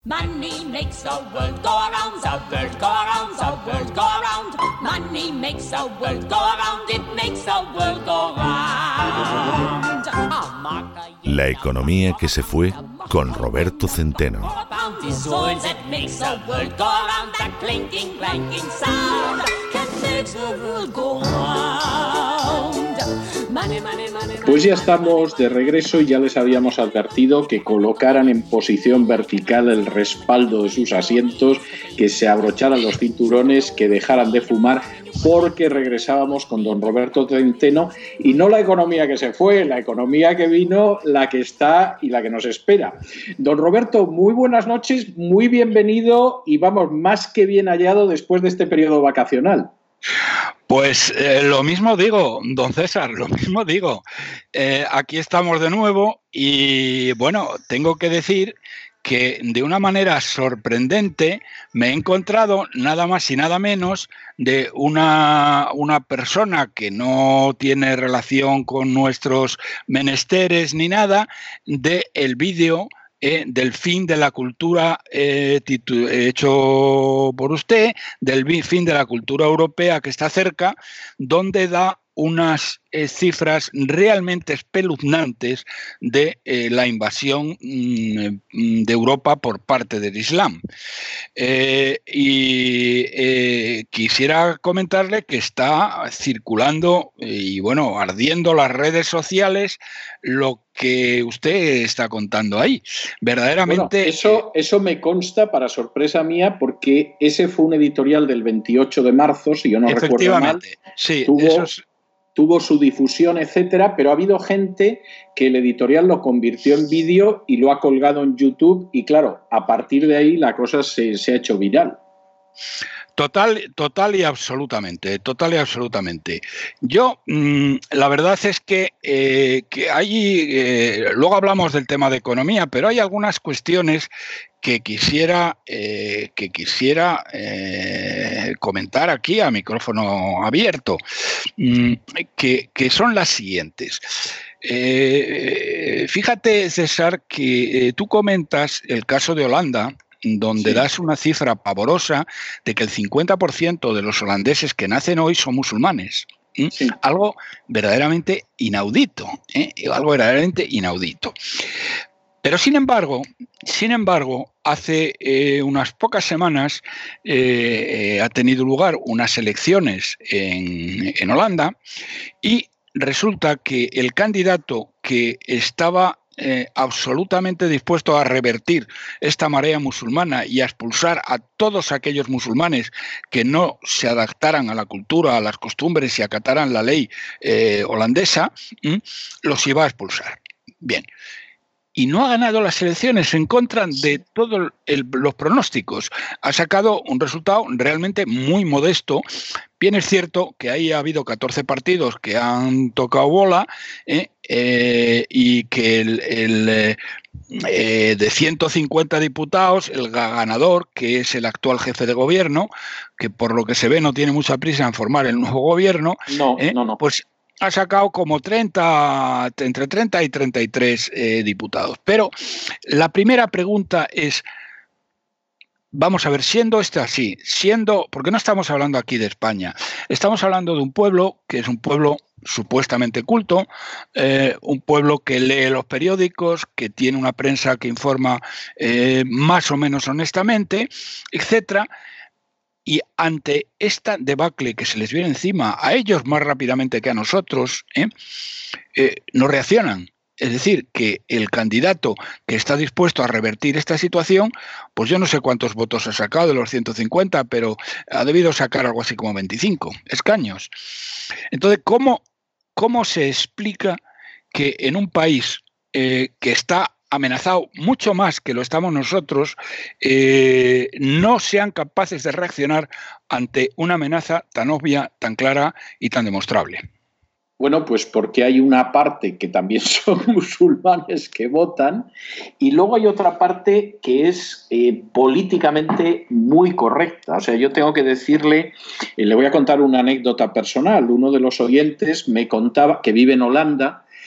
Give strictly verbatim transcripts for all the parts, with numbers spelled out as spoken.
Money makes the world go around, the world go around, the world go around. Money makes the world go around, it makes the world go round. La economía que se fue con Roberto Centeno. Pues ya estamos de regreso y ya les habíamos advertido que colocaran en posición vertical el respaldo de sus asientos, que se abrocharan los cinturones, que dejaran de fumar, porque regresábamos con don Roberto Centeno y no la economía que se fue, la economía que vino, la que está y la que nos espera. Don Roberto, muy buenas noches, muy bienvenido y vamos, más que bien hallado después de este periodo vacacional. Pues eh, lo mismo digo, don César, lo mismo digo. Eh, aquí estamos de nuevo y bueno, tengo que decir que de una manera sorprendente me he encontrado nada más y nada menos de una, una persona que no tiene relación con nuestros menesteres ni nada, del vídeo Eh, del fin de la cultura eh, titu- hecho por usted, del fin de la cultura europea que está cerca, donde da unas eh, cifras realmente espeluznantes de eh, la invasión mm, de Europa por parte del Islam. Eh, y eh, quisiera comentarle que está circulando eh, y bueno, ardiendo las redes sociales lo que usted está contando ahí. Verdaderamente... Bueno, eso, eso me consta para sorpresa mía porque ese fue un editorial del veintiocho de marzo, si yo no recuerdo mal. Sí, tuvo, eso es... tuvo su difusión, etcétera, pero ha habido gente que el editorial lo convirtió en vídeo y lo ha colgado en YouTube y claro, a partir de ahí la cosa se, se ha hecho viral. Total, total y absolutamente, total y absolutamente. Yo, mmm, la verdad es que, eh, que hay, eh, luego hablamos del tema de economía, pero hay algunas cuestiones que quisiera, eh, que quisiera eh, comentar aquí a micrófono abierto, mmm, que, que son las siguientes. Eh, fíjate, César, que eh, tú comentas el caso de Holanda, donde sí. das una cifra pavorosa de que el cincuenta por ciento de los holandeses que nacen hoy son musulmanes. ¿eh? Sí. Algo verdaderamente inaudito, ¿eh? algo verdaderamente inaudito. Pero sin embargo, sin embargo, hace eh, unas pocas semanas eh, eh, ha tenido lugar unas elecciones en, en Holanda y resulta que el candidato que estaba Eh, absolutamente dispuesto a revertir esta marea musulmana y a expulsar a todos aquellos musulmanes que no se adaptaran a la cultura, a las costumbres y acataran la ley eh, holandesa, ¿m? los iba a expulsar. Bien. Y no ha ganado las elecciones en contra de todos los pronósticos. Ha sacado un resultado realmente muy modesto. Bien es cierto que ahí ha habido catorce partidos que han tocado bola eh, eh, y que el, el, eh, de ciento cincuenta diputados, el ganador, que es el actual jefe de gobierno, que por lo que se ve no tiene mucha prisa en formar el nuevo gobierno, no, eh, no, no. pues ha sacado como treinta, entre treinta y treinta y tres eh, diputados. Pero la primera pregunta es, vamos a ver, siendo esto así, siendo, porque no estamos hablando aquí de España, estamos hablando de un pueblo que es un pueblo supuestamente culto, eh, un pueblo que lee los periódicos, que tiene una prensa que informa eh, más o menos honestamente, etcétera. Y ante esta debacle que se les viene encima a ellos más rápidamente que a nosotros, ¿eh? Eh, no reaccionan. Es decir, que el candidato que está dispuesto a revertir esta situación, pues yo no sé cuántos votos ha sacado de los ciento cincuenta, pero ha debido sacar algo así como veinticinco escaños. Entonces, ¿cómo, cómo se explica que en un país eh, que está amenazado mucho más que lo estamos nosotros, eh, no sean capaces de reaccionar ante una amenaza tan obvia, tan clara y tan demostrable? Bueno, pues porque hay una parte que también son musulmanes que votan y luego hay otra parte que es eh, políticamente muy correcta. O sea, yo tengo que decirle, eh, le voy a contar una anécdota personal. Uno de los oyentes me contaba que vive en Holanda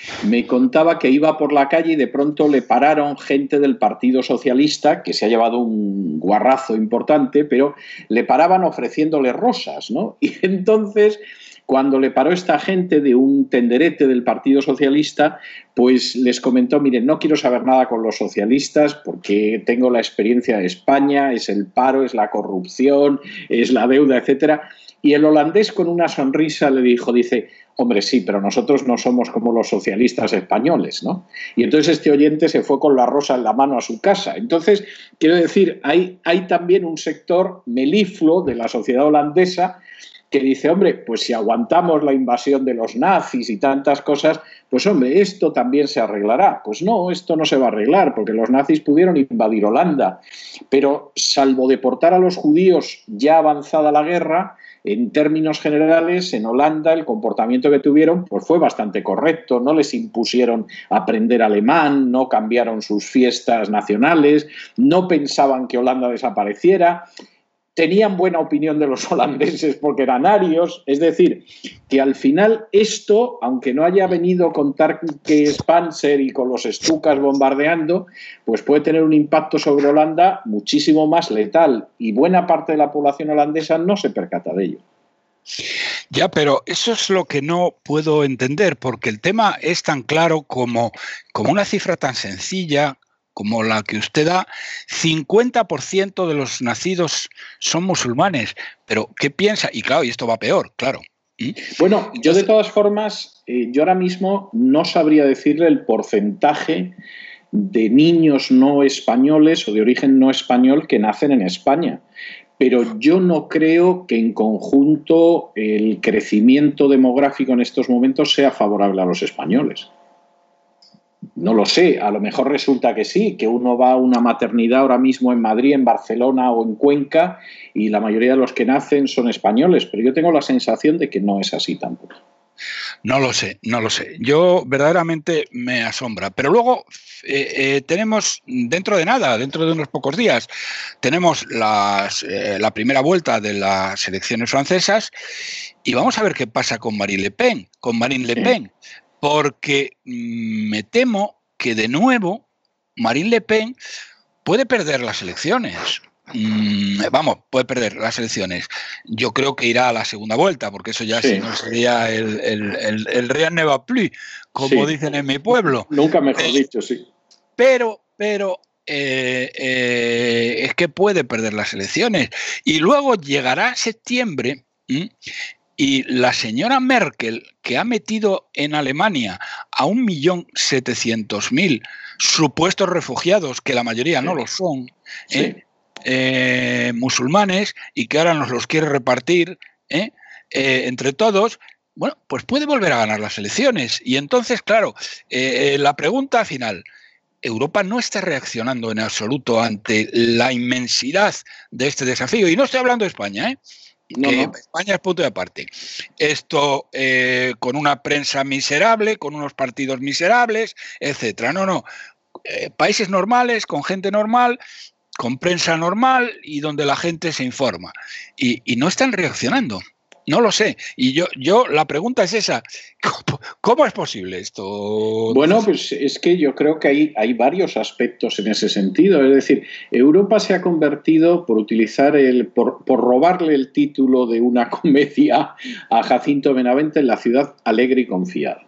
me contaba que iba por la calle y de pronto le pararon gente del Partido Socialista, que se ha llevado un guarrazo importante, pero le paraban ofreciéndole rosas, ¿no? Y entonces, cuando le paró esta gente de un tenderete del Partido Socialista, pues les comentó, miren, no quiero saber nada con los socialistas porque tengo la experiencia de España, es el paro, es la corrupción, es la deuda, etcétera. Y el holandés con una sonrisa le dijo, dice, hombre, sí, pero nosotros no somos como los socialistas españoles, ¿no? Y entonces este oyente se fue con la rosa en la mano a su casa. Entonces, quiero decir, hay, hay también un sector melifluo de la sociedad holandesa que dice, hombre, pues si aguantamos la invasión de los nazis y tantas cosas, pues hombre, esto también se arreglará. Pues no, esto no se va a arreglar, porque los nazis pudieron invadir Holanda, pero salvo deportar a los judíos ya avanzada la guerra, en términos generales, en Holanda el comportamiento que tuvieron pues fue bastante correcto, no les impusieron aprender alemán, no cambiaron sus fiestas nacionales, no pensaban que Holanda desapareciera, tenían buena opinión de los holandeses porque eran arios, es decir, que al final esto, aunque no haya venido con tanques Panzer y con los Stukas bombardeando, pues puede tener un impacto sobre Holanda muchísimo más letal y buena parte de la población holandesa no se percata de ello. Ya, pero eso es lo que no puedo entender, porque el tema es tan claro como, como una cifra tan sencilla como la que usted da, cincuenta por ciento de los nacidos son musulmanes. Pero, ¿qué piensa? Y claro, y esto va peor, claro. ¿Mm? Bueno, yo de todas formas, eh, yo ahora mismo no sabría decirle el porcentaje de niños no españoles o de origen no español que nacen en España. Pero yo no creo que en conjunto el crecimiento demográfico en estos momentos sea favorable a los españoles. No lo sé, a lo mejor resulta que sí, que uno va a una maternidad ahora mismo en Madrid, en Barcelona o en Cuenca y la mayoría de los que nacen son españoles, pero yo tengo la sensación de que no es así tampoco. No lo sé, no lo sé. Yo verdaderamente me asombra. Pero luego eh, eh, tenemos, dentro de nada, dentro de unos pocos días, tenemos las, eh, la primera vuelta de las elecciones francesas y vamos a ver qué pasa con Marine Le Pen, con Marine Le Pen. Porque me temo que de nuevo Marine Le Pen puede perder las elecciones. Mm, vamos, puede perder las elecciones. Yo creo que irá a la segunda vuelta, porque eso ya sí, si no sería el, el, el, el rien ne va plus, como sí. dicen en mi pueblo. Nunca mejor eh, dicho, sí. Pero, pero eh, eh, es que puede perder las elecciones. Y luego llegará septiembre. ¿m? Y la señora Merkel, que ha metido en Alemania a un millón setecientos mil supuestos refugiados, que la mayoría no lo son, sí. ¿eh? Eh, musulmanes, y que ahora nos los quiere repartir ¿eh? Eh, entre todos, bueno, pues puede volver a ganar las elecciones. Y entonces, claro, eh, la pregunta final, Europa no está reaccionando en absoluto ante la inmensidad de este desafío. Y no estoy hablando de España, ¿eh? No, que no. España es punto de aparte. Esto eh, con una prensa miserable, con unos partidos miserables, etcétera. No, no. Eh, países normales, con gente normal, con prensa normal y donde la gente se informa. Y, y no están reaccionando. No lo sé. Y yo, yo la pregunta es esa. ¿Cómo, cómo es posible esto? Bueno, pues es que yo creo que hay, hay varios aspectos en ese sentido. Es decir, Europa se ha convertido, por utilizar el, por, por robarle el título de una comedia a Jacinto Benavente, en la ciudad alegre y confiada.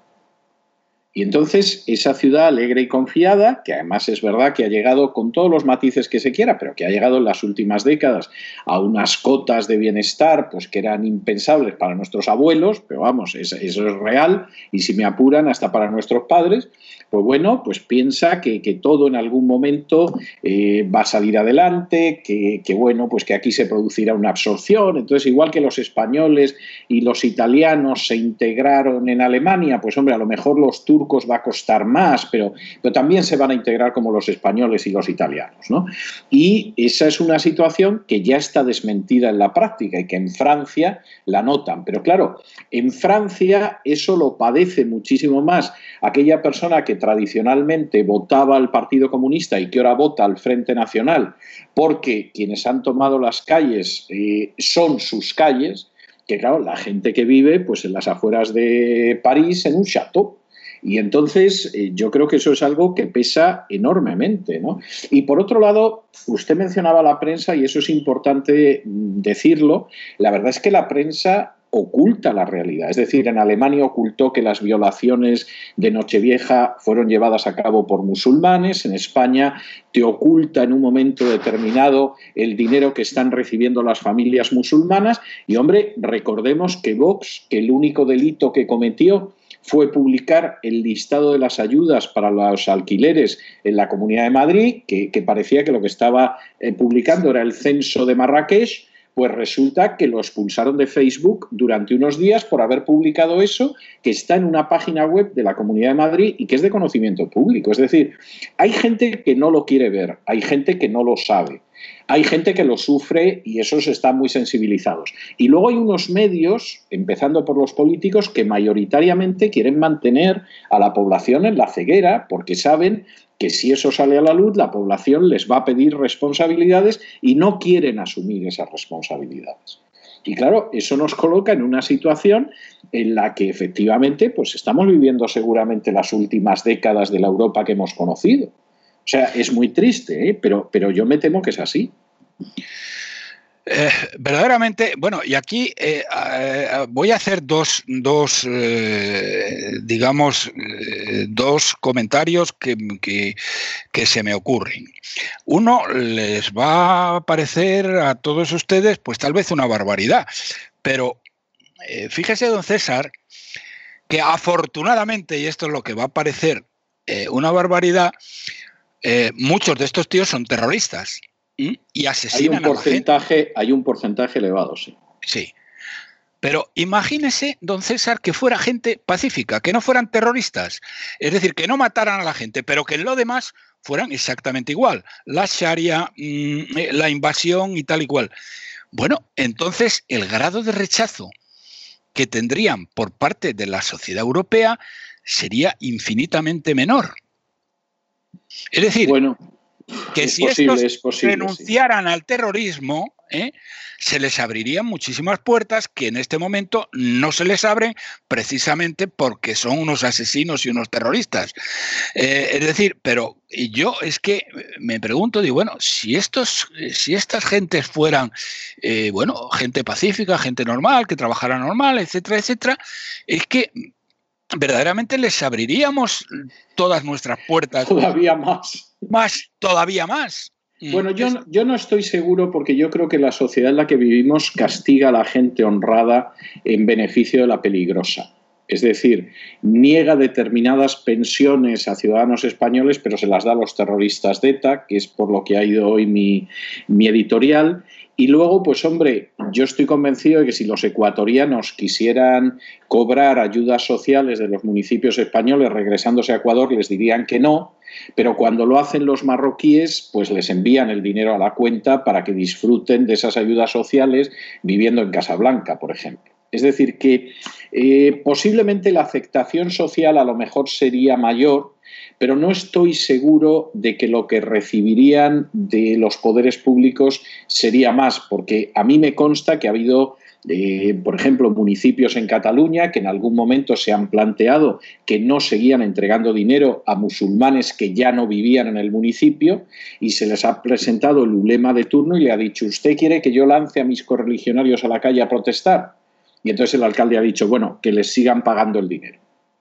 Y entonces esa ciudad alegre y confiada, que además es verdad que ha llegado con todos los matices que se quiera, pero que ha llegado en las últimas décadas a unas cotas de bienestar pues que eran impensables para nuestros abuelos, pero vamos, eso es real, y si me apuran hasta para nuestros padres, pues bueno, pues piensa que, que todo en algún momento eh, va a salir adelante, que, que bueno, pues que aquí se producirá una absorción. Entonces, igual que los españoles y los italianos se integraron en Alemania, pues hombre, a lo mejor los turcos va a costar más, pero, pero también se van a integrar como los españoles y los italianos, ¿no? Y esa es una situación que ya está desmentida en la práctica y que en Francia la notan. Pero claro, en Francia eso lo padece muchísimo más aquella persona que tradicionalmente votaba al Partido Comunista y que ahora vota al Frente Nacional, porque quienes han tomado las calles eh, son sus calles, que claro, la gente que vive pues en las afueras de París en un chateau. Y entonces eh, yo creo que eso es algo que pesa enormemente, ¿no? Y por otro lado, usted mencionaba la prensa y eso es importante decirlo. La verdad es que la prensa oculta la realidad. Es decir, en Alemania ocultó que las violaciones de Nochevieja fueron llevadas a cabo por musulmanes. En España te oculta en un momento determinado el dinero que están recibiendo las familias musulmanas. Y, hombre, recordemos que Vox, que el único delito que cometió fue publicar el listado de las ayudas para los alquileres en la Comunidad de Madrid, que, que parecía que lo que estaba eh, publicando era el censo de Marrakech. Pues resulta que lo expulsaron de Facebook durante unos días por haber publicado eso, que está en una página web de la Comunidad de Madrid y que es de conocimiento público. Es decir, hay gente que no lo quiere ver, hay gente que no lo sabe, hay gente que lo sufre y esos están muy sensibilizados. Y luego hay unos medios, empezando por los políticos, que mayoritariamente quieren mantener a la población en la ceguera porque saben que si eso sale a la luz, la población les va a pedir responsabilidades y no quieren asumir esas responsabilidades. Y claro, eso nos coloca en una situación en la que efectivamente pues estamos viviendo seguramente las últimas décadas de la Europa que hemos conocido. O sea, es muy triste, ¿eh? pero, pero yo me temo que es así. Eh, verdaderamente, bueno, y aquí eh, eh, voy a hacer dos, dos eh, digamos, eh, dos comentarios que, que, que se me ocurren. Uno, les va a parecer a todos ustedes, pues tal vez una barbaridad, pero eh, fíjese, don César, que afortunadamente, y esto es lo que va a parecer eh, una barbaridad, eh, muchos de estos tíos son terroristas. Y asesinan hay un porcentaje, a la gente. Hay un porcentaje elevado, sí. Sí. Pero imagínese, don César, que fuera gente pacífica, que no fueran terroristas. Es decir, que no mataran a la gente, pero que en lo demás fueran exactamente igual. La Sharia, la invasión y tal y cual. Bueno, entonces el grado de rechazo que tendrían por parte de la sociedad europea sería infinitamente menor. Es decir, bueno, que es si posible, estos es posible, renunciaran sí. al terrorismo, ¿eh? se les abrirían muchísimas puertas que en este momento no se les abren precisamente porque son unos asesinos y unos terroristas. Eh, es decir, pero yo es que me pregunto, digo, bueno, si estos, si estas gentes fueran, eh, bueno, gente pacífica, gente normal, que trabajara normal, etcétera, etcétera, es que verdaderamente les abriríamos todas nuestras puertas. Todavía más. Más, todavía más. Bueno, yo, yo no estoy seguro porque yo creo que la sociedad en la que vivimos castiga a la gente honrada en beneficio de la peligrosa. Es decir, niega determinadas pensiones a ciudadanos españoles, pero se las da a los terroristas de ETA, que es por lo que ha ido hoy mi, mi editorial. Y luego, pues hombre, yo estoy convencido de que si los ecuatorianos quisieran cobrar ayudas sociales de los municipios españoles regresándose a Ecuador, les dirían que no, pero cuando lo hacen los marroquíes, pues les envían el dinero a la cuenta para que disfruten de esas ayudas sociales viviendo en Casablanca, por ejemplo. Es decir, que eh, posiblemente la aceptación social a lo mejor sería mayor, pero no estoy seguro de que lo que recibirían de los poderes públicos sería más, porque a mí me consta que ha habido, eh, por ejemplo, municipios en Cataluña que en algún momento se han planteado que no seguían entregando dinero a musulmanes que ya no vivían en el municipio y se les ha presentado el ulema de turno y le ha dicho, ¿usted quiere que yo lance a mis correligionarios a la calle a protestar? Y entonces el alcalde ha dicho, bueno, que les sigan pagando el dinero.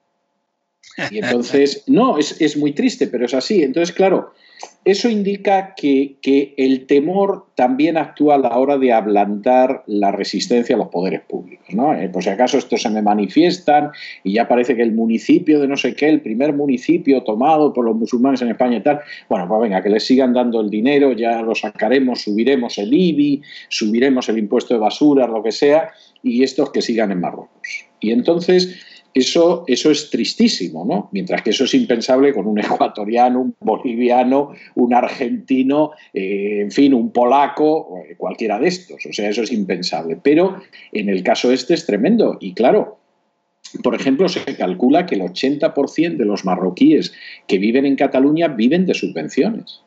Y entonces, no, es, es muy triste, pero es así. Entonces, claro, eso indica que, que el temor también actúa a la hora de ablandar la resistencia a los poderes públicos, ¿no? Eh, por si acaso estos se me manifiestan y ya parece que el municipio de no sé qué, el primer municipio tomado por los musulmanes en España y tal, bueno, pues venga, que les sigan dando el dinero, ya lo sacaremos, subiremos el I B I, subiremos el impuesto de basura, lo que sea, y estos que sigan en Marruecos. Y entonces Eso, eso es tristísimo, ¿no? Mientras que eso es impensable con un ecuatoriano, un boliviano, un argentino, eh, en fin, un polaco, cualquiera de estos. O sea, eso es impensable. Pero en el caso este es tremendo. Y claro, por ejemplo, se calcula que el ochenta por ciento de los marroquíes que viven en Cataluña viven de subvenciones.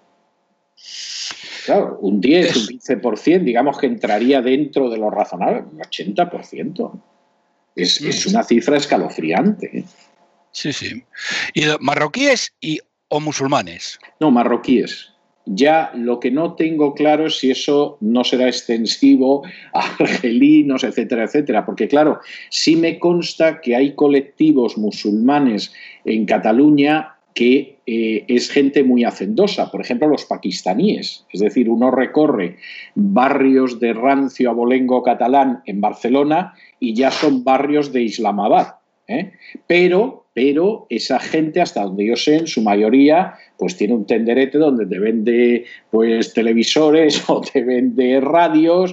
Claro, un diez, un quince por ciento, digamos que entraría dentro de lo razonable, un ochenta por ciento. Es, es una cifra escalofriante. Sí, sí. ¿Y marroquíes y, o musulmanes? No, marroquíes. Ya lo que no tengo claro es si eso no será extensivo a argelinos, etcétera, etcétera. Porque, claro, sí me consta que hay colectivos musulmanes en Cataluña que eh, es gente muy hacendosa. Por ejemplo, los pakistaníes. Es decir, uno recorre barrios de rancio abolengo catalán en Barcelona y ya son barrios de Islamabad. ¿eh? Pero... pero esa gente, hasta donde yo sé, en su mayoría, pues tiene un tenderete donde te vende pues televisores o te vende radios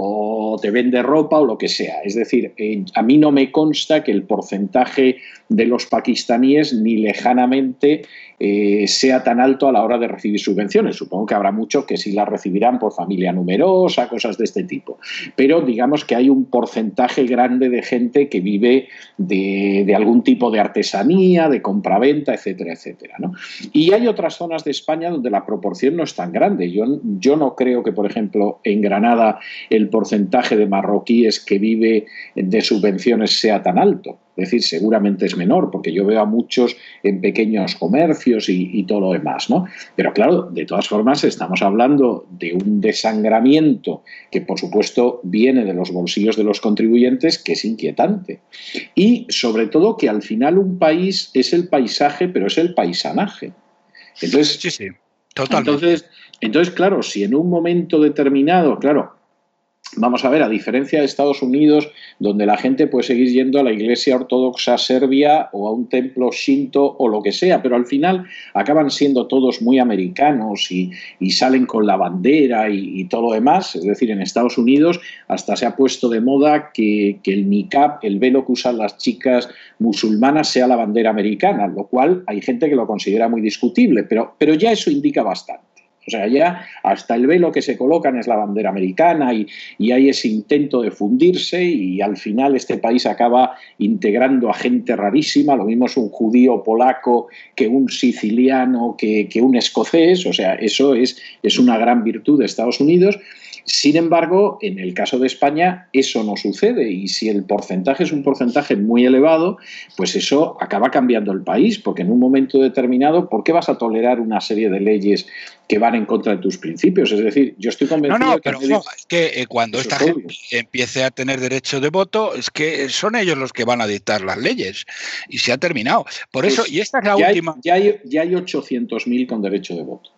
o te vende ropa o lo que sea. Es decir, eh, a mí no me consta que el porcentaje de los pakistaníes ni lejanamente eh, sea tan alto a la hora de recibir subvenciones. Supongo que habrá muchos que sí las recibirán por familia numerosa, cosas de este tipo. Pero digamos que hay un porcentaje grande de gente que vive de, de algún tipo de artesanía, de compraventa, etcétera, etcétera, ¿no? Y hay otras zonas de España donde la proporción no es tan grande. Yo, yo no creo que, por ejemplo, en Granada el porcentaje de marroquíes que vive de subvenciones sea tan alto. Es decir, seguramente es menor, porque yo veo a muchos en pequeños comercios y, y todo lo demás, ¿no? Pero claro, de todas formas estamos hablando de un desangramiento que, por supuesto, viene de los bolsillos de los contribuyentes, que es inquietante. Y, sobre todo, que al final un país es el paisaje, pero es el paisanaje. Entonces, sí, sí, totalmente. Entonces, entonces, claro, si en un momento determinado, claro, vamos a ver, a diferencia de Estados Unidos, donde la gente puede seguir yendo a la iglesia ortodoxa serbia o a un templo shinto o lo que sea, pero al final acaban siendo todos muy americanos y, y salen con la bandera y, y todo lo demás. Es decir, en Estados Unidos hasta se ha puesto de moda que, que el niqab, el velo que usan las chicas musulmanas, sea la bandera americana, lo cual hay gente que lo considera muy discutible, pero, pero ya eso indica bastante. O sea, ya hasta el velo que se colocan es la bandera americana y, y hay ese intento de fundirse y al final este país acaba integrando a gente rarísima. Lo mismo es un judío polaco que un siciliano, que, que un escocés. O sea, eso es, es una gran virtud de Estados Unidos. Sin embargo, en el caso de España eso no sucede y si el porcentaje es un porcentaje muy elevado, pues eso acaba cambiando el país, porque en un momento determinado, ¿por qué vas a tolerar una serie de leyes que van en contra de tus principios? Es decir, yo estoy convencido... No, no, que pero no, es que eh, cuando esta gente empiece a tener derecho de voto, es que son ellos los que van a dictar las leyes y se ha terminado. Por pues eso, y esta es la ya última... Hay, ya, hay, ya hay ochocientos mil con derecho de voto.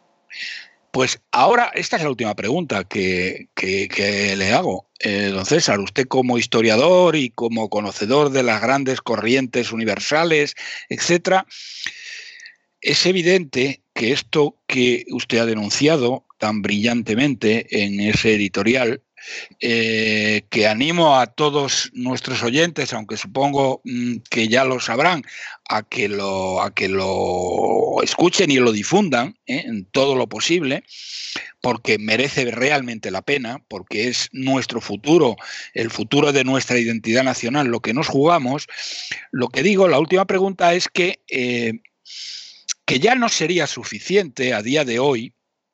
Pues ahora, esta es la última pregunta que, que, que le hago. Eh, don César, usted como historiador y como conocedor de las grandes corrientes universales, etcétera, es evidente que esto que usted ha denunciado tan brillantemente en ese editorial, eh, que animo a todos nuestros oyentes, aunque supongo mmm, que ya lo sabrán, a que lo, a que lo escuchen y lo difundan ¿eh? en todo lo posible, porque merece realmente la pena, porque es nuestro futuro, el futuro de nuestra identidad nacional, lo que nos jugamos. Lo que digo, la última pregunta es que, eh, que ya no sería suficiente a día de hoy,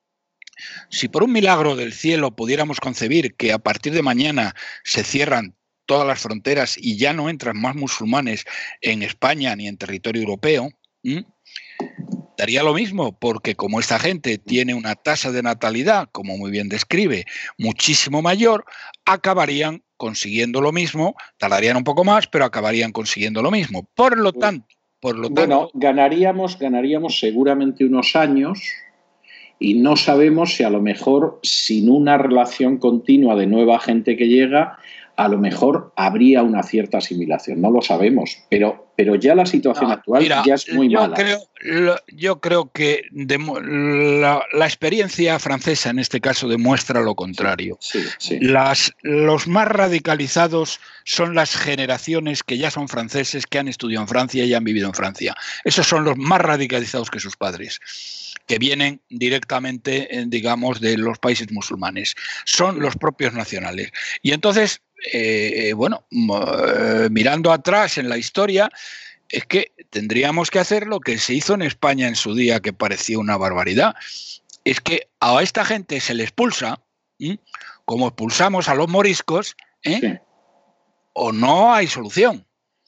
si por un milagro del cielo pudiéramos concebir que a partir de mañana se cierran todas las fronteras y ya no entran más musulmanes en España ni en territorio europeo, ¿m? daría lo mismo, porque como esta gente tiene una tasa de natalidad, como muy bien describe, muchísimo mayor, acabarían consiguiendo lo mismo, tardarían un poco más, pero acabarían consiguiendo lo mismo. Por lo tanto, por lo tanto... Bueno, ganaríamos, ganaríamos seguramente unos años... Y no sabemos si a lo mejor sin una relación continua de nueva gente que llega, a lo mejor habría una cierta asimilación. No lo sabemos, pero, pero ya la situación no, actual mira, ya es muy yo mala. Creo, yo creo que de, la, la experiencia francesa en este caso demuestra lo contrario. Sí, sí. Las, los más radicalizados son las generaciones que ya son franceses, que han estudiado en Francia y han vivido en Francia. Esos son los más radicalizados que sus padres, que vienen directamente, digamos, de los países musulmanes. Son los propios nacionales. Y entonces, eh, bueno, eh, mirando atrás en la historia, es que tendríamos que hacer lo que se hizo en España en su día, que parecía una barbaridad. Es que a esta gente se le expulsa, ¿eh? como expulsamos a los moriscos, ¿eh? sí. o no hay solución.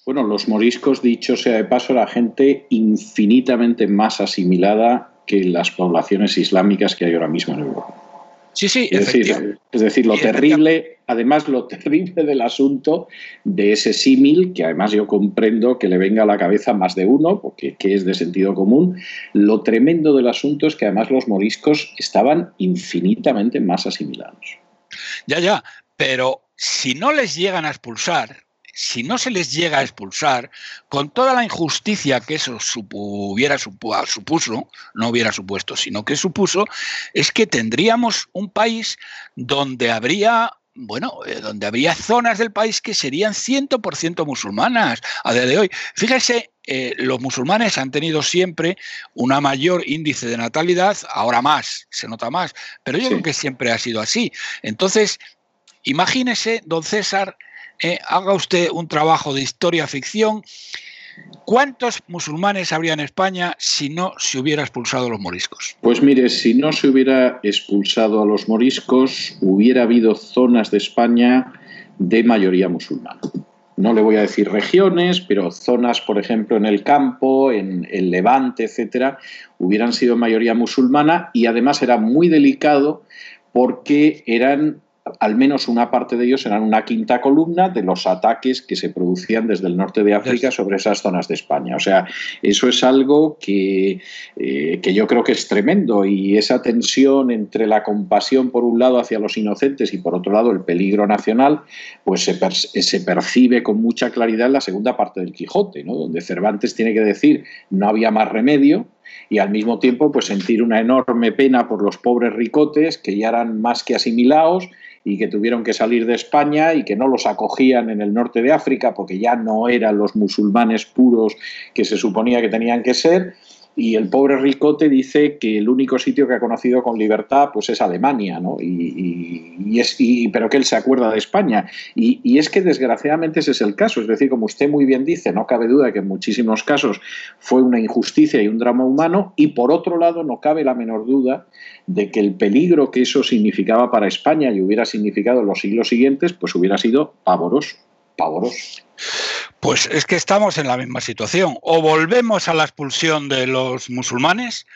Bueno, los moriscos, dicho sea de paso, era gente infinitamente más asimilada que las poblaciones islámicas que hay ahora mismo en Europa. Sí, sí, es decir, es decir, lo terrible, además lo terrible del asunto de ese símil, que además yo comprendo que le venga a la cabeza más de uno, porque que es de sentido común, lo tremendo del asunto es que además los moriscos estaban infinitamente más asimilados. Ya, ya, pero si no les llegan a expulsar, si no se les llega a expulsar, con toda la injusticia que eso supu, hubiera supu, supuso, no hubiera supuesto, sino que supuso, es que tendríamos un país donde habría, bueno, eh, donde habría zonas del país que serían cien por ciento musulmanas a día de hoy. Fíjese, eh, los musulmanes han tenido siempre una mayor índice de natalidad, ahora más, se nota más, pero yo sí. creo que siempre ha sido así. Entonces, imagínese, don César, Eh, haga usted un trabajo de historia-ficción. ¿Cuántos musulmanes habría en España si no se hubiera expulsado a los moriscos? Pues mire, si no se hubiera expulsado a los moriscos, hubiera habido zonas de España de mayoría musulmana. No le voy a decir regiones, pero zonas, por ejemplo, en el campo, en el Levante, etcétera, hubieran sido mayoría musulmana, y además era muy delicado porque eran, al menos una parte de ellos, eran una quinta columna de los ataques que se producían desde el norte de África sobre esas zonas de España. O sea, eso es algo que, eh, que yo creo que es tremendo, y esa tensión entre la compasión por un lado hacia los inocentes y por otro lado el peligro nacional, pues se, per se percibe con mucha claridad en la segunda parte del Quijote, ¿no? Donde Cervantes tiene que decir no había más remedio, y al mismo tiempo pues sentir una enorme pena por los pobres ricotes que ya eran más que asimilados y que tuvieron que salir de España y que no los acogían en el norte de África porque ya no eran los musulmanes puros que se suponía que tenían que ser. Y el pobre ricote dice que el único sitio que ha conocido con libertad pues es Alemania, ¿no? Y, y, y es, y, pero que él se acuerda de España. Y, y es que desgraciadamente ese es el caso. Es decir, como usted muy bien dice, no cabe duda que en muchísimos casos fue una injusticia y un drama humano, y por otro lado no cabe la menor duda de que el peligro que eso significaba para España y hubiera significado en los siglos siguientes, pues hubiera sido pavoroso, pavoroso. Pues es que estamos en la misma situación. O volvemos a la expulsión de los musulmanes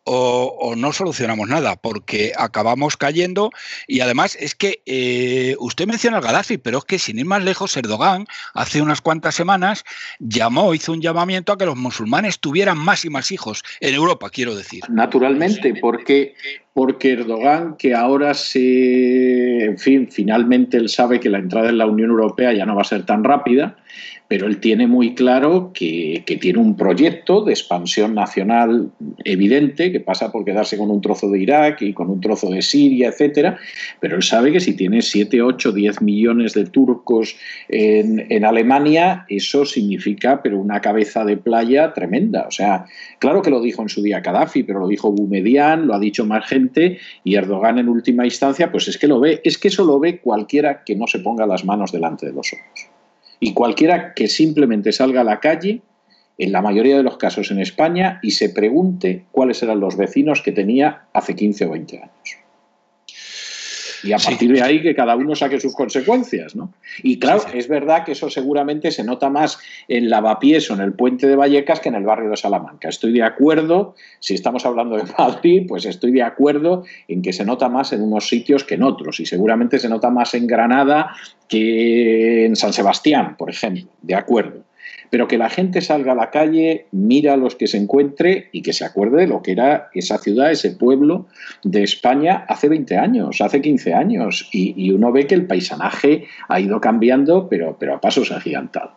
o, o no solucionamos nada, porque acabamos cayendo. Y además es que eh, usted menciona al Gaddafi, pero es que sin ir más lejos, Erdogan hace unas cuantas semanas llamó, hizo un llamamiento a que los musulmanes tuvieran más y más hijos en Europa, quiero decir. Naturalmente, porque... Porque Erdogan, que ahora se, en fin, finalmente él sabe que la entrada en la Unión Europea ya no va a ser tan rápida, pero él tiene muy claro que, que tiene un proyecto de expansión nacional evidente, que pasa por quedarse con un trozo de Irak y con un trozo de Siria, etcétera, pero él sabe que si tiene siete, ocho, diez millones de turcos en, en Alemania, eso significa pero una cabeza de playa tremenda. O sea, claro que lo dijo en su día Gaddafi, pero lo dijo Boumediene, lo ha dicho más gente, y Erdogan en última instancia, pues es que lo ve, es que eso lo ve cualquiera que no se ponga las manos delante de los ojos. Y cualquiera que simplemente salga a la calle, en la mayoría de los casos en España, y se pregunte cuáles eran los vecinos que tenía hace quince o veinte años. Y a partir de ahí que cada uno saque sus consecuencias, ¿no? Y claro, sí, sí. Es verdad que eso seguramente se nota más en Lavapiés o en el Puente de Vallecas que en el barrio de Salamanca. Estoy de acuerdo, si estamos hablando de Madrid, pues estoy de acuerdo en que se nota más en unos sitios que en otros, y seguramente se nota más en Granada que en San Sebastián, por ejemplo, de acuerdo. Pero que la gente salga a la calle, mira a los que se encuentre y que se acuerde de lo que era esa ciudad, ese pueblo de España hace veinte años, hace quince años. Y, y uno ve que el paisanaje ha ido cambiando, pero, pero a pasos agigantados.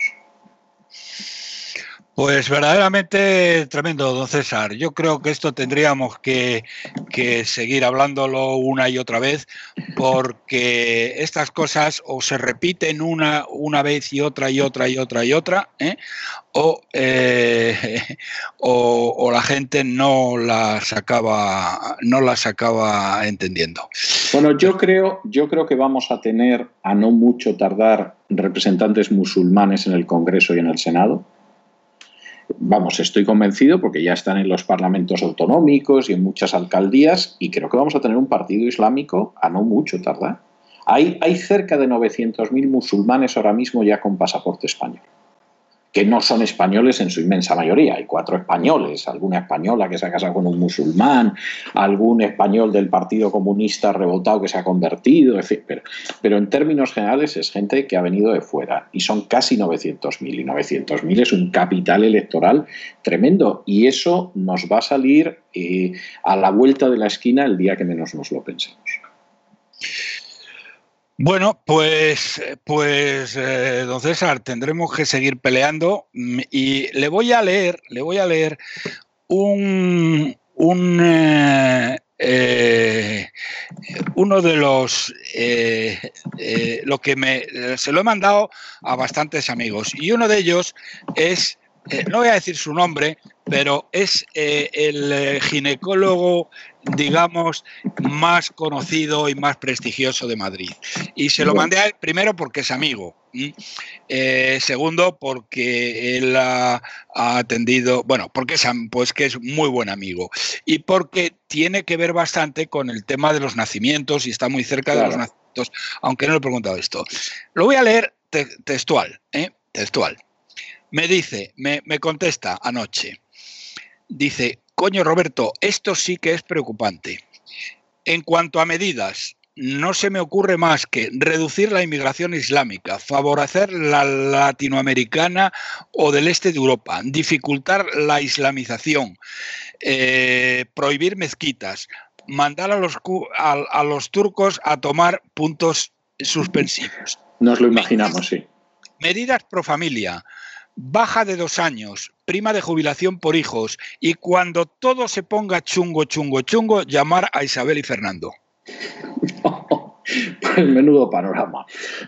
Pues verdaderamente tremendo, don César. Yo creo que esto tendríamos que, que seguir hablándolo una y otra vez, porque estas cosas o se repiten una, una vez y otra y otra y otra y otra, ¿eh? o, eh, o, o la gente no las acaba, no las acaba entendiendo. Bueno, yo creo, yo creo que vamos a tener, a no mucho tardar, representantes musulmanes en el Congreso y en el Senado. Vamos, estoy convencido porque ya están en los parlamentos autonómicos y en muchas alcaldías, y creo que vamos a tener un partido islámico a no mucho tardar. Hay, hay cerca de novecientos mil musulmanes ahora mismo ya con pasaporte español. que no son españoles en su inmensa mayoría. Hay cuatro españoles, alguna española que se ha casado con un musulmán, algún español del Partido Comunista rebotado que se ha convertido, en fin, pero, pero en términos generales es gente que ha venido de fuera y son casi novecientos mil, y novecientos mil es un capital electoral tremendo, y eso nos va a salir eh, a la vuelta de la esquina el día que menos nos lo pensemos. Bueno, pues, pues eh, don César, tendremos que seguir peleando, y le voy a leer, le voy a leer un, un eh, eh, uno de los eh, eh, lo que me se lo he mandado a bastantes amigos, y uno de ellos es, eh, no voy a decir su nombre, pero es eh, el ginecólogo, digamos, más conocido y más prestigioso de Madrid. Y se lo mandé a él primero porque es amigo. Eh, segundo, porque él ha, ha atendido, bueno, porque es, pues que es muy buen amigo. Y porque tiene que ver bastante con el tema de los nacimientos y está muy cerca claro. de los nacimientos, aunque no le he preguntado esto. Lo voy a leer te textual, ¿eh? Textual. Me dice, me, me contesta anoche. Dice, coño Roberto, esto sí que es preocupante. En cuanto a medidas, no se me ocurre más que reducir la inmigración islámica, favorecer la latinoamericana o del este de Europa, dificultar la islamización, eh, prohibir mezquitas, mandar a los, a, a los turcos a tomar puntos suspensivos. Nos lo imaginamos, medidas, sí. Medidas pro familia. Baja de dos años, prima de jubilación por hijos, y cuando todo se ponga chungo, chungo, chungo, llamar a Isabel y Fernando. Pues menudo panorama.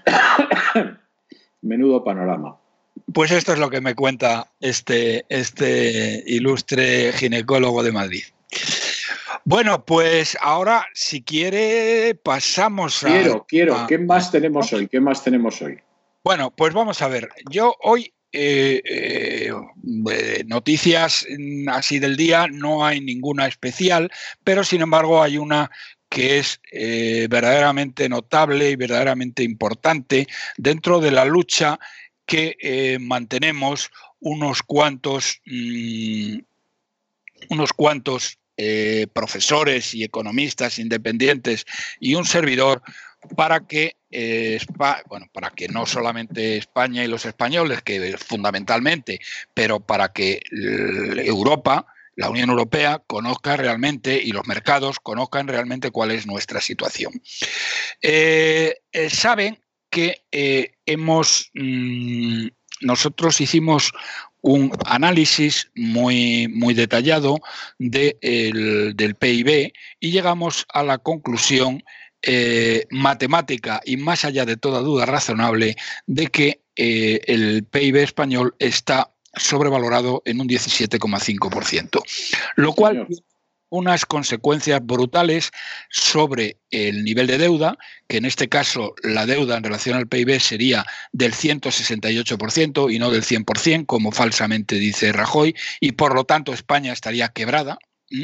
Menudo panorama. Pues esto es lo que me cuenta este, este ilustre ginecólogo de Madrid. Bueno, pues ahora, si quiere, pasamos a... Quiero, quiero. A, ¿Qué más tenemos hoy? ¿Qué más tenemos hoy? Bueno, pues vamos a ver. Yo hoy... Eh, eh, noticias así del día no hay ninguna especial, pero sin embargo hay una que es eh, verdaderamente notable y verdaderamente importante dentro de la lucha que eh, mantenemos unos cuantos mmm, unos cuantos eh, profesores y economistas independientes y un servidor para que eh, bueno, para que no solamente España y los españoles, que fundamentalmente, pero para que Europa, la Unión Europea, conozca realmente y los mercados conozcan realmente cuál es nuestra situación. Eh, eh, saben que eh, hemos mmm, nosotros hicimos un análisis muy, muy detallado de el, del P I B y llegamos a la conclusión Eh, matemática y más allá de toda duda razonable de que eh, el P I B español está sobrevalorado en un diecisiete coma cinco por ciento, lo cual tiene unas consecuencias brutales sobre el nivel de deuda, que en este caso la deuda en relación al P I B sería del ciento sesenta y ocho por ciento y no del cien por ciento, como falsamente dice Rajoy, y por lo tanto España estaría quebrada.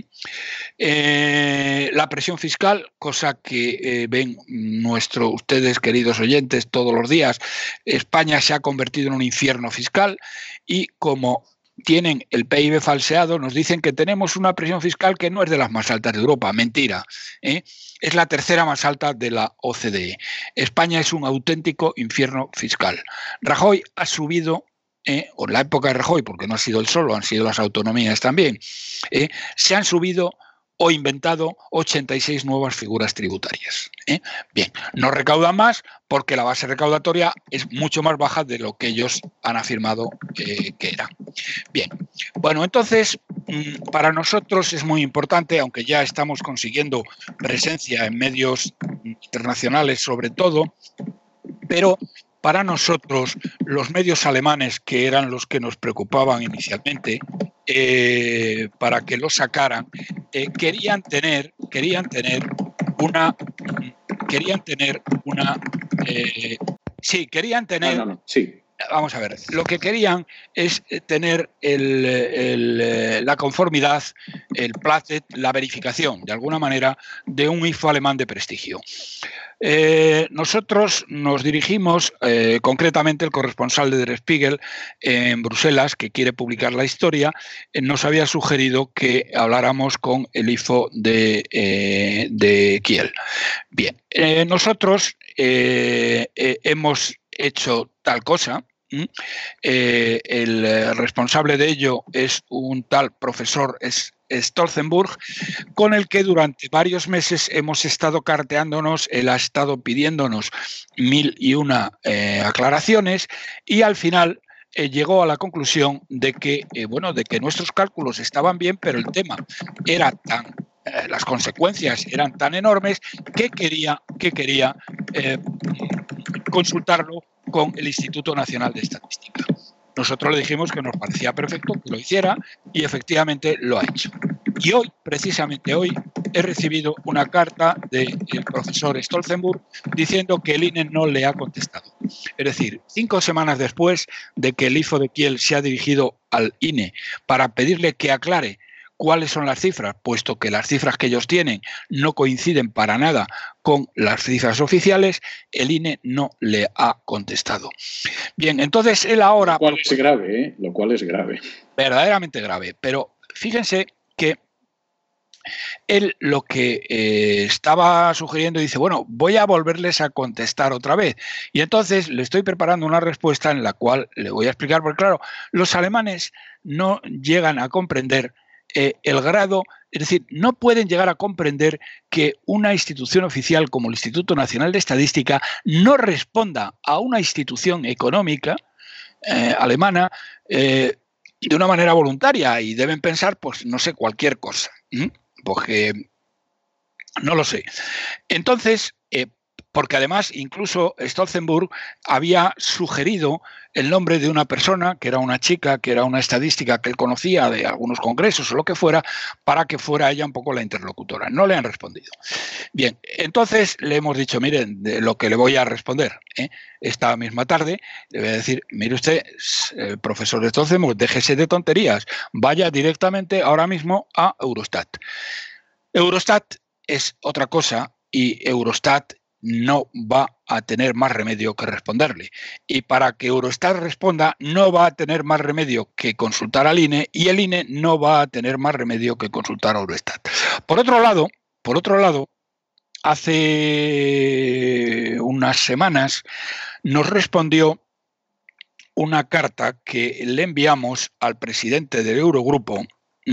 Eh, la presión fiscal, cosa que eh, ven nuestros, ustedes queridos oyentes todos los días, España se ha convertido en un infierno fiscal y como tienen el P I B falseado, nos dicen que tenemos una presión fiscal que no es de las más altas de Europa. Mentira, ¿eh? Es la tercera más alta de la O C D E. España es un auténtico infierno fiscal. Rajoy ha subido Eh, o en la época de Rajoy, porque no ha sido el solo, han sido las autonomías también, eh, se han subido o inventado ochenta y seis nuevas figuras tributarias. ¿eh? Bien, no recaudan más porque la base recaudatoria es mucho más baja de lo que ellos han afirmado eh, que era. Bien, bueno, entonces, para nosotros es muy importante, aunque ya estamos consiguiendo presencia en medios internacionales sobre todo, pero para nosotros, los medios alemanes, que eran los que nos preocupaban inicialmente, eh, para que lo sacaran, eh, querían tener, querían tener una, querían tener una, eh, sí, querían tener, no, no, no. Sí. vamos a ver, lo que querían es tener el, el, la conformidad, el placet, la verificación, de alguna manera, de un I F O alemán de prestigio. Eh, nosotros nos dirigimos, eh, concretamente el corresponsal de Der Spiegel en Bruselas, que quiere publicar la historia, eh, nos había sugerido que habláramos con el I F O de, eh, de Kiel. Bien, eh, nosotros eh, eh, hemos hecho tal cosa. ¿Mm? Eh, el responsable de ello es un tal profesor es, Stolzenburg, con el que durante varios meses hemos estado carteándonos, él ha estado pidiéndonos mil y una eh, aclaraciones y al final eh, llegó a la conclusión de que, eh, bueno, de que nuestros cálculos estaban bien, pero el tema era tan, eh, las consecuencias eran tan enormes que quería, que quería eh, consultarlo con el Instituto Nacional de Estadística. Nosotros le dijimos que nos parecía perfecto que lo hiciera y efectivamente lo ha hecho. Y hoy, precisamente hoy, he recibido una carta del profesor Stolzenburg diciendo que el I N E no le ha contestado. Es decir, cinco semanas después de que el I F O de Kiel se ha dirigido al I N E para pedirle que aclare cuáles son las cifras, puesto que las cifras que ellos tienen no coinciden para nada con las cifras oficiales, el I N E no le ha contestado. Bien, entonces él ahora... Lo cual es grave, ¿eh? Lo cual es grave. Verdaderamente grave, pero fíjense que él lo que eh, estaba sugiriendo, dice, bueno, voy a volverles a contestar otra vez. Y entonces le estoy preparando una respuesta en la cual le voy a explicar, porque claro, los alemanes no llegan a comprender Eh, el grado, es decir, no pueden llegar a comprender que una institución oficial como el Instituto Nacional de Estadística no responda a una institución económica eh, alemana eh, de una manera voluntaria y deben pensar, pues, no sé, cualquier cosa, ¿eh? Porque no lo sé. Entonces, eh, porque además incluso Stolzenburg había sugerido el nombre de una persona, que era una chica, que era una estadística que él conocía de algunos congresos o lo que fuera, para que fuera ella un poco la interlocutora. No le han respondido. Bien, entonces le hemos dicho, miren, de lo que le voy a responder, ¿eh? Esta misma tarde, le voy a decir, mire usted, eh, profesor Stolzenburg, déjese de tonterías, vaya directamente ahora mismo a Eurostat. Eurostat es otra cosa y Eurostat no va a tener más remedio que responderle. Y para que Eurostat responda, no va a tener más remedio que consultar al I N E y el I N E no va a tener más remedio que consultar a Eurostat. Por otro lado, por otro lado, hace unas semanas nos respondió una carta que le enviamos al presidente del Eurogrupo,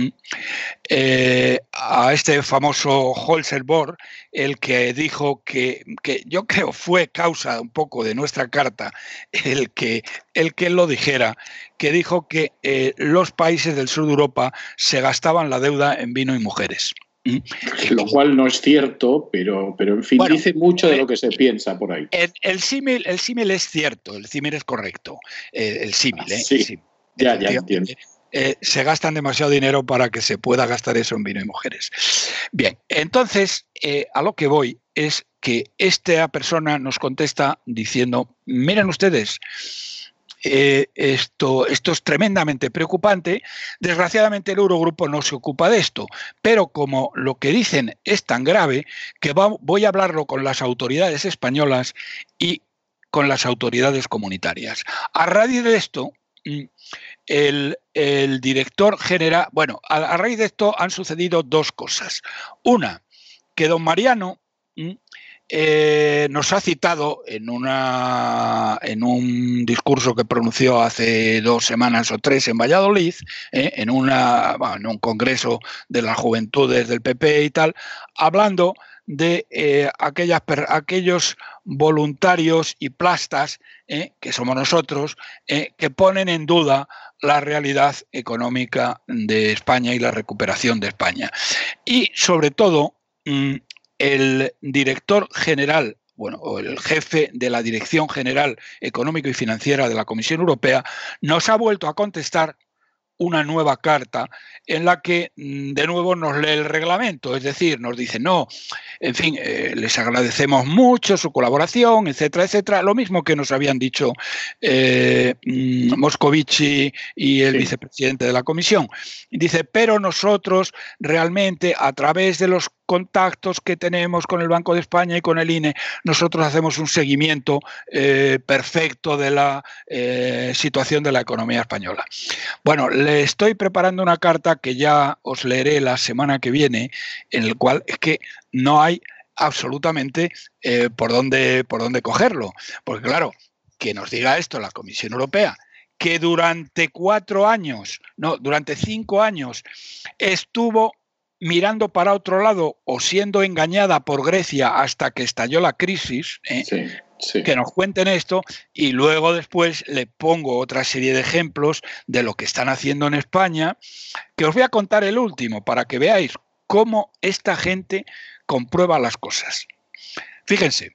Eh, a este famoso Holzerborn, el que dijo que, que yo creo fue causa un poco de nuestra carta, el que, el que lo dijera, que dijo que eh, los países del sur de Europa se gastaban la deuda en vino y mujeres. Lo cual no es cierto, pero, pero en fin, bueno, dice mucho de lo que se piensa por ahí. El, el símil el símil es cierto, el símil es correcto, eh, el símil, ¿eh? Sí, el símil. ya, ya entiendo. Eh, se gastan demasiado dinero para que se pueda gastar eso en vino y mujeres. Bien, entonces eh, a lo que voy es que esta persona nos contesta diciendo, miren ustedes, eh, esto, esto es tremendamente preocupante, desgraciadamente el Eurogrupo no se ocupa de esto, pero como lo que dicen es tan grave que va, voy a hablarlo con las autoridades españolas y con las autoridades comunitarias. A raíz de esto, El, el director general, bueno, a, a raíz de esto han sucedido dos cosas. Una, que don Mariano eh, nos ha citado en, una, en un discurso que pronunció hace dos semanas o tres en Valladolid, eh, en, una, bueno, en un congreso de las juventudes del P P y tal, hablando de eh, aquellas, aquellos voluntarios y plastas, eh, que somos nosotros, eh, que ponen en duda la realidad económica de España y la recuperación de España. Y sobre todo, el director general, bueno, o el jefe de la Dirección General Económico y Financiera de la Comisión Europea, nos ha vuelto a contestar una nueva carta en la que de nuevo nos lee el reglamento, es decir, nos dice, no, en fin, eh, les agradecemos mucho su colaboración, etcétera, etcétera, lo mismo que nos habían dicho eh, Moscovici y el sí. vicepresidente de la Comisión. Dice, pero nosotros realmente a través de los contactos que tenemos con el Banco de España y con el I N E, nosotros hacemos un seguimiento eh, perfecto de la eh, situación de la economía española. Bueno, le estoy preparando una carta que ya os leeré la semana que viene, en el cual es que no hay absolutamente eh, por dónde, por dónde cogerlo. Porque claro, que nos diga esto la Comisión Europea, que durante cuatro años, no, durante cinco años estuvo mirando para otro lado o siendo engañada por Grecia hasta que estalló la crisis, ¿eh? sí, sí. que nos cuenten esto, y luego después le pongo otra serie de ejemplos de lo que están haciendo en España, que os voy a contar el último para que veáis cómo esta gente comprueba las cosas. Fíjense,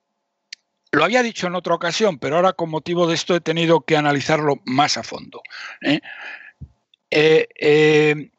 lo había dicho en otra ocasión, pero ahora con motivo de esto he tenido que analizarlo más a fondo. ¿eh? Eh, eh,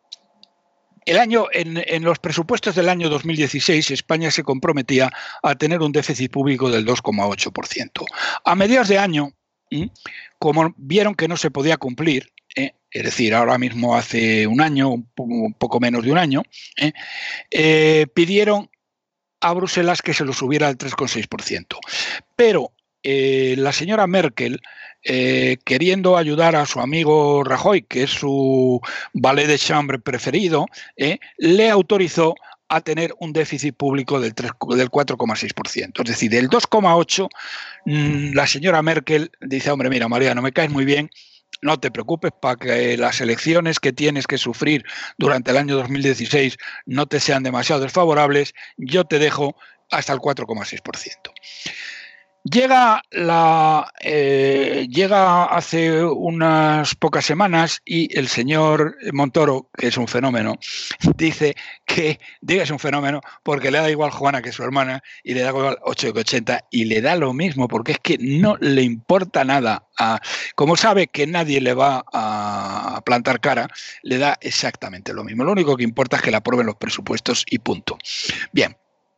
El año, en, en los presupuestos del año dos mil dieciséis, España se comprometía a tener un déficit público del dos coma ocho por ciento. A mediados de año, ¿eh? como vieron que no se podía cumplir, ¿eh? es decir, ahora mismo hace un año, un, po un poco menos de un año, ¿eh? Eh, pidieron a Bruselas que se lo subiera al tres coma seis por ciento. Pero eh, la señora Merkel, Eh, queriendo ayudar a su amigo Rajoy, que es su valet de chambre preferido, eh, le autorizó a tener un déficit público del, del cuatro coma seis por ciento. Es decir, del dos coma ocho por ciento, mmm, la señora Merkel dice, hombre, mira, María, no me caes muy bien, no te preocupes para que las elecciones que tienes que sufrir durante el año dos mil dieciséis no te sean demasiado desfavorables, yo te dejo hasta el cuatro coma seis por ciento. Llega, la, eh, llega hace unas pocas semanas y el señor Montoro, que es un fenómeno, dice que diga es un fenómeno porque le da igual Juana que su hermana y le da igual ocho que ochenta y le da lo mismo porque es que no le importa nada. A, como sabe que nadie le va a plantar cara, le da exactamente lo mismo. Lo único que importa es que le aprueben los presupuestos y punto. Bien.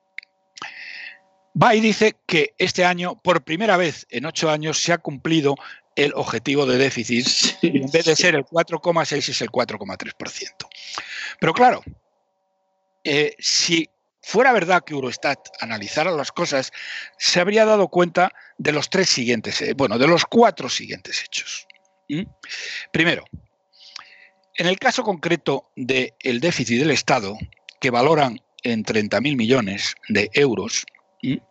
Va y dice que este año, por primera vez en ocho años, se ha cumplido el objetivo de déficit. Sí, en vez de ser el cuatro coma seis es el cuatro coma tres por ciento. Pero claro, eh, si fuera verdad que Eurostat analizara las cosas, se habría dado cuenta de los tres siguientes, eh, bueno, de los cuatro siguientes hechos. ¿Mm? Primero, en el caso concreto del déficit del Estado, que valoran en treinta mil millones de euros, ¿Mm?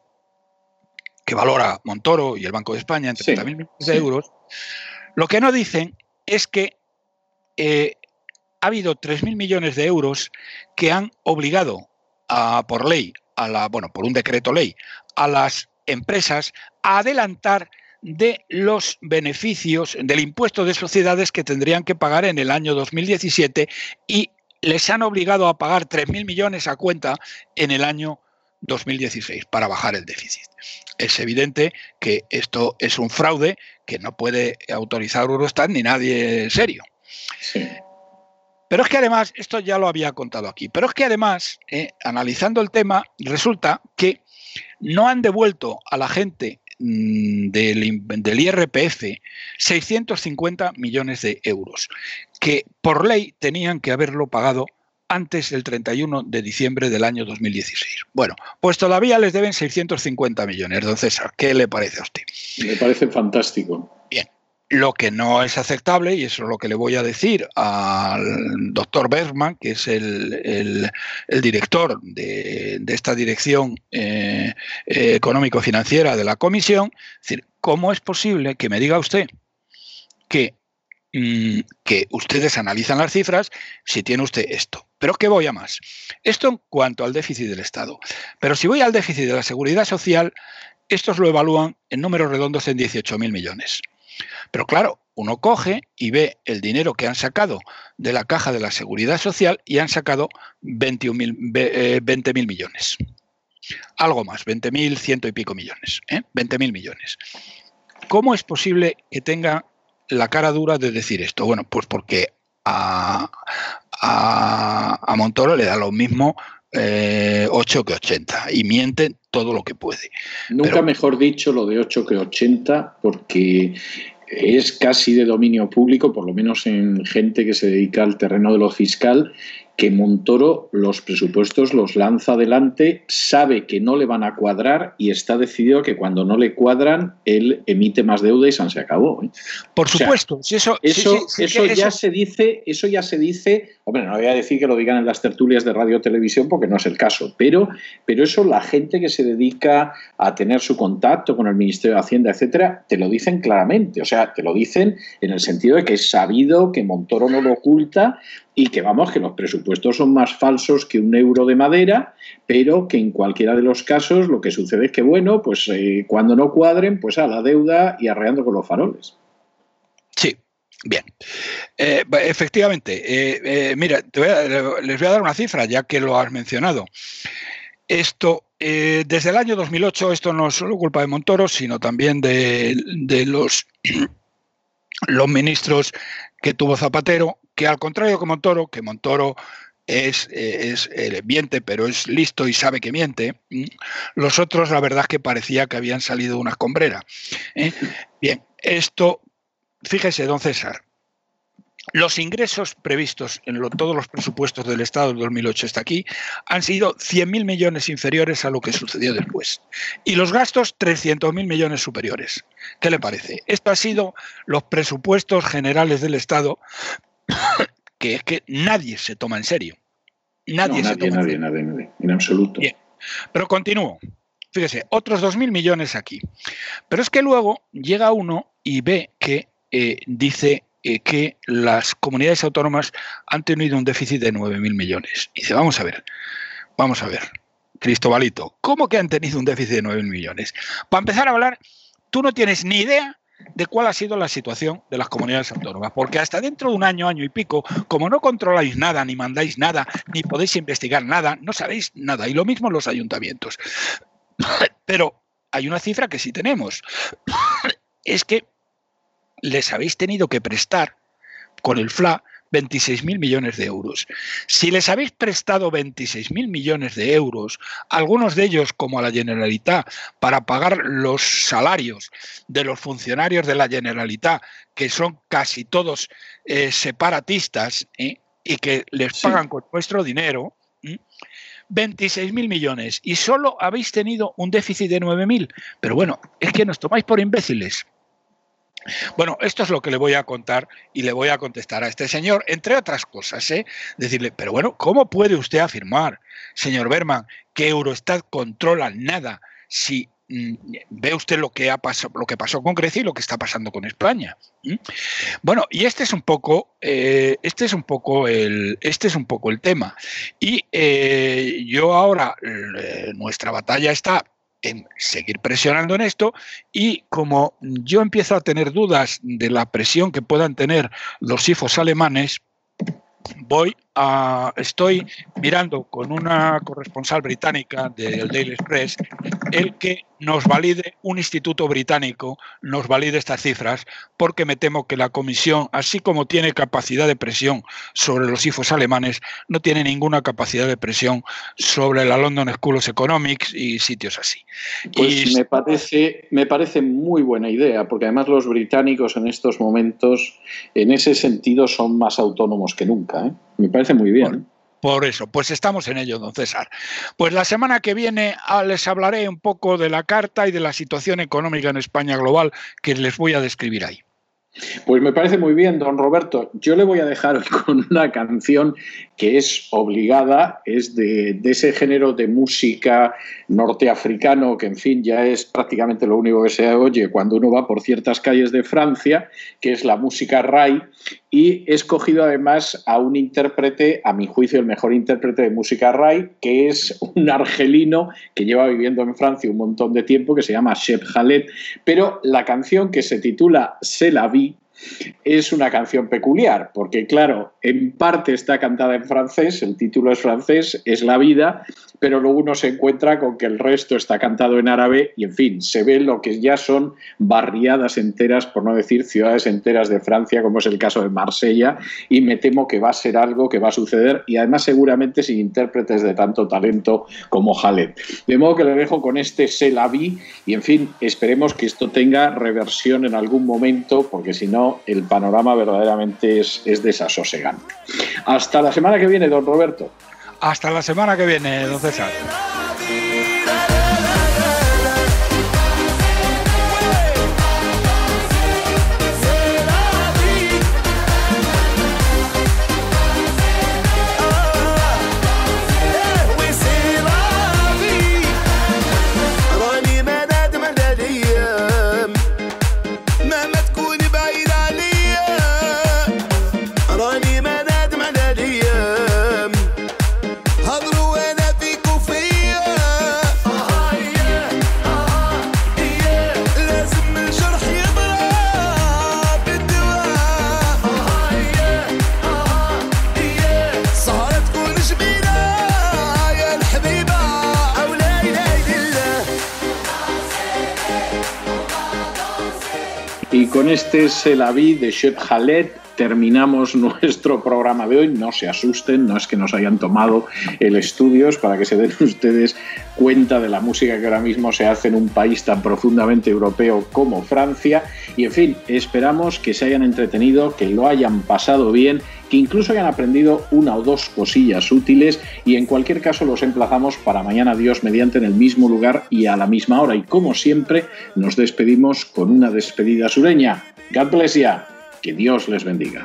que valora Montoro y el Banco de España en treinta mil sí, millones de sí. euros, lo que no dicen es que eh, ha habido tres mil millones de euros que han obligado a, por ley, a la, bueno, por un decreto ley, a las empresas a adelantar de los beneficios del impuesto de sociedades que tendrían que pagar en el año dos mil diecisiete y les han obligado a pagar tres mil millones a cuenta en el año dos mil dieciséis para bajar el déficit. Es evidente que esto es un fraude que no puede autorizar Eurostat ni nadie serio. Sí. Pero es que además, esto ya lo había contado aquí, pero es que además, eh, analizando el tema, resulta que no han devuelto a la gente mmm, del, del I R P F seiscientos cincuenta millones de euros, que por ley tenían que haberlo pagado antes del treinta y uno de diciembre del año dos mil dieciséis. Bueno, pues todavía les deben seiscientos cincuenta millones, don César. ¿Qué le parece a usted? Me parece fantástico. Bien, lo que no es aceptable, y eso es lo que le voy a decir al doctor Bergman, que es el, el, el director de, de esta dirección eh, eh, económico-financiera de la Comisión, es decir, ¿cómo es posible que me diga usted que que ustedes analizan las cifras si tiene usted esto? Pero que voy a más. Esto en cuanto al déficit del Estado. Pero si voy al déficit de la Seguridad Social, estos lo evalúan en números redondos en dieciocho mil millones. Pero claro, uno coge y ve el dinero que han sacado de la caja de la Seguridad Social y han sacado veinte mil millones. Algo más, veinte mil ciento y pico millones. ¿eh? veinte mil millones. ¿Cómo es posible que tenga la cara dura de decir esto? Bueno, pues porque a, a, a Montoro le da lo mismo eh, ocho que ochenta y miente todo lo que puede. Nunca Pero, mejor dicho lo de ocho que ochenta, porque es casi de dominio público, por lo menos en gente que se dedica al terreno de lo fiscal, que Montoro los presupuestos los lanza adelante, sabe que no le van a cuadrar y está decidido que cuando no le cuadran, él emite más deuda y se acabó, ¿eh? Por supuesto, o sea, si eso, eso, sí, sí, eso sí, ya eso... se dice, eso ya se dice, hombre, no voy a decir que lo digan en las tertulias de radio o televisión porque no es el caso, pero, pero eso la gente que se dedica a tener su contacto con el Ministerio de Hacienda, etcétera, te lo dicen claramente, o sea, te lo dicen en el sentido de que es sabido que Montoro no lo oculta y que, vamos, que los presupuestos son más falsos que un euro de madera, pero que en cualquiera de los casos lo que sucede es que, bueno, pues eh, cuando no cuadren, pues a la deuda y arreando con los faroles. Sí, bien. Eh, efectivamente, eh, eh, mira, te voy a, les voy a dar una cifra, ya que lo has mencionado. Esto, eh, desde el año dos mil ocho, esto no es solo culpa de Montoro, sino también de, de los, los ministros que tuvo Zapatero, que al contrario que Montoro, que Montoro es, es eh, miente, pero es listo y sabe que miente, los otros la verdad es que parecía que habían salido de una escombrera. ¿eh? Bien, esto, fíjese, don César, los ingresos previstos en lo, todos los presupuestos del Estado del dos mil ocho hasta aquí han sido cien mil millones inferiores a lo que sucedió después. Y los gastos, trescientos mil millones superiores. ¿Qué le parece? Esto ha sido los presupuestos generales del Estado, que es que nadie se toma en serio. Nadie, no, se nadie, toma nadie, en serio. nadie, nadie, en absoluto. Bien, pero continúo. Fíjese, otros dos mil millones aquí. Pero es que luego llega uno y ve que eh, dice eh, que las comunidades autónomas han tenido un déficit de nueve mil millones. Y dice, vamos a ver, vamos a ver, Cristobalito, ¿cómo que han tenido un déficit de nueve mil millones? Para empezar a hablar, tú no tienes ni idea de cuál ha sido la situación de las comunidades autónomas, porque hasta dentro de un año, año y pico, como no controláis nada, ni mandáis nada, ni podéis investigar nada, no sabéis nada, y lo mismo los ayuntamientos. Pero hay una cifra que sí tenemos, es que les habéis tenido que prestar con el F L A veintiséis mil millones de euros. Si les habéis prestado veintiséis mil millones de euros, algunos de ellos, como a la Generalitat, para pagar los salarios de los funcionarios de la Generalitat, que son casi todos eh, separatistas, ¿eh? y que les sí. pagan con nuestro dinero, ¿eh? veintiséis mil millones, y solo habéis tenido un déficit de nueve mil. Pero bueno, es que nos tomáis por imbéciles. Bueno, esto es lo que le voy a contar y le voy a contestar a este señor, entre otras cosas, ¿eh? Decirle, pero bueno, ¿cómo puede usted afirmar, señor Berman, que Eurostat controla nada si mm, ve usted lo que ha pasado, lo que pasó con Grecia y lo que está pasando con España? ¿Mm? Bueno, y este es un poco, eh, este es un poco el, este es un poco el tema. Y eh, yo ahora eh, nuestra batalla está en seguir presionando en esto, y como yo empiezo a tener dudas de la presión que puedan tener los I F Os alemanes, voy a, estoy mirando con una corresponsal británica del Daily Express el que nos valide, un instituto británico nos valide estas cifras, porque me temo que la comisión, así como tiene capacidad de presión sobre los I F Os alemanes, no tiene ninguna capacidad de presión sobre la London School of Economics y sitios así. Pues y... me parece, me parece muy buena idea, porque además los británicos en estos momentos, en ese sentido, son más autónomos que nunca, ¿eh? Me parece muy bien. Bueno, por eso, pues estamos en ello, don César. Pues la semana que viene les hablaré un poco de la carta y de la situación económica en España global que les voy a describir ahí. Pues me parece muy bien, don Roberto. Yo le voy a dejar hoy con una canción que es obligada, es de, de ese género de música norteafricano que, en fin, ya es prácticamente lo único que se oye cuando uno va por ciertas calles de Francia, que es la música Rai, y he escogido además a un intérprete, a mi juicio el mejor intérprete de música Rai, que es un argelino que lleva viviendo en Francia un montón de tiempo, que se llama Cheb Khaled, pero la canción, que se titula C'est la vie, Es una canción peculiar, porque claro, en parte está cantada en francés, el título es francés, es La vida, pero luego uno se encuentra con que el resto está cantado en árabe y, en fin, se ve lo que ya son barriadas enteras, por no decir ciudades enteras de Francia, como es el caso de Marsella, y me temo que va a ser algo que va a suceder, y además seguramente sin intérpretes de tanto talento como Khaled. De modo que le dejo con este C'est la vie, y en fin, esperemos que esto tenga reversión en algún momento, porque si no, el panorama verdaderamente es, es desasosegante. Hasta la semana que viene, don Roberto. Hasta la semana que viene, don César. Y con este C'est la vie de Cheb Khaled terminamos nuestro programa de hoy. No se asusten, no es que nos hayan tomado el estudio, es para que se den ustedes cuenta de la música que ahora mismo se hace en un país tan profundamente europeo como Francia. Y en fin, esperamos que se hayan entretenido, que lo hayan pasado bien, que incluso hayan aprendido una o dos cosillas útiles, y en cualquier caso los emplazamos para mañana, Dios mediante, en el mismo lugar y a la misma hora. Y como siempre, nos despedimos con una despedida sureña. God bless ya. Que Dios les bendiga.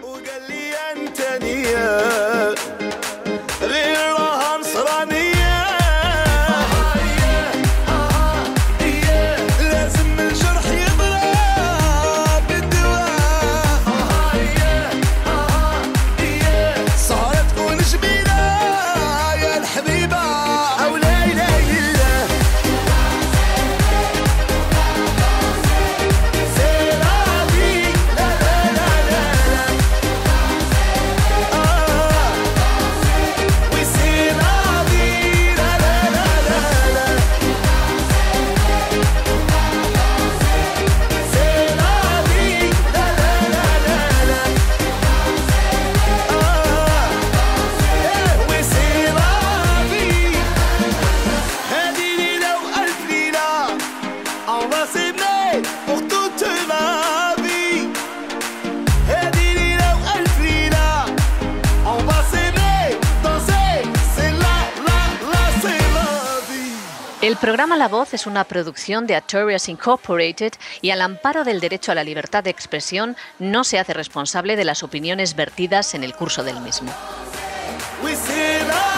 El programa La Voz es una producción de Artorias Incorporated y al amparo del derecho a la libertad de expresión no se hace responsable de las opiniones vertidas en el curso del mismo.